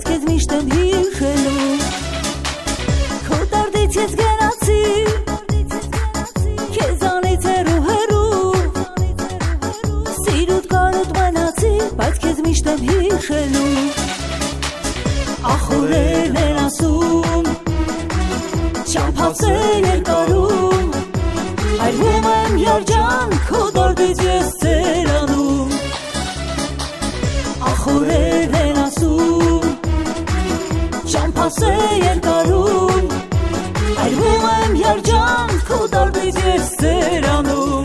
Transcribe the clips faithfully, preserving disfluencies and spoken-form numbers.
քեզ միշտ եմ հիշելու Քո դարդից ես գնացի Քեզանից հեռու հեռու Սիրուտ կարոտ մնացի Բայց քեզ միշտ եմ հիշելու Ախորեն են ասում Չամփացե երկարում Այրվում եմ երջան Քո դարդից ես ծերանում Ախորեն են ասում Չամփացե երկարում Այրվում եմ երջան Քո դարդից ես ծերանում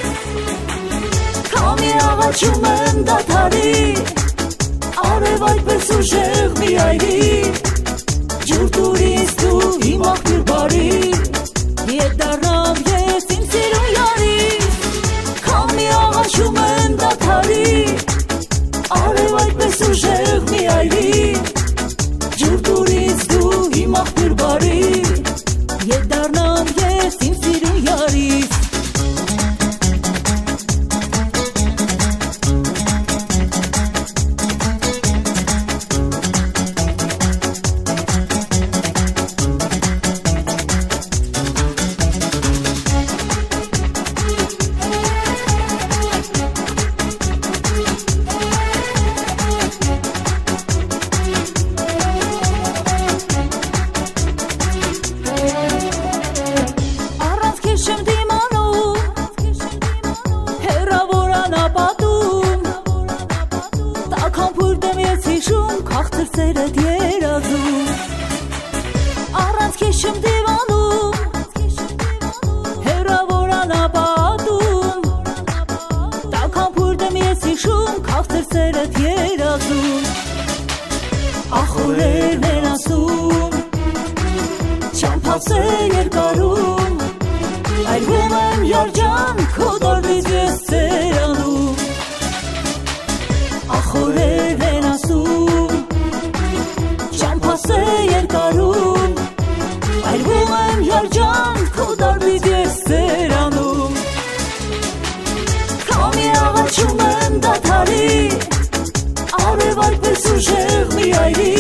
Քամի աղաչում եմ դադարի Արև այդպես ուժեղ մի այրի Ջուր տուր ինձ դու իմ աղբյուր բարի Ետ դառնամ ես իմ սիրուն յարից Քամի աղաչում եմ դադարի Արև այդպես ուժեղ մի այրի Ջուր տուր ինձ դու իմ աղբյուր բարի Ետ դառնամ ես իմ սիրուն յարից Քաղցր սերդ երազում Առանց քեզ չեմ դիվանում Հեռավոր անապատում Տաքան փուրդ եմ ես հիշում Քաղցր սերդ երազում Ախորեն են ասում Չամփացե երկարում Այրվում եմ երջան Քո դարդից ես ծերանում Ախորեն են ասում Չամփացե երկարում Այրվում եմ երջան Քո դարդից ես ծերանում Քամի աղաչում եմ դադարի Արև այդպես ուժեղ մի այրի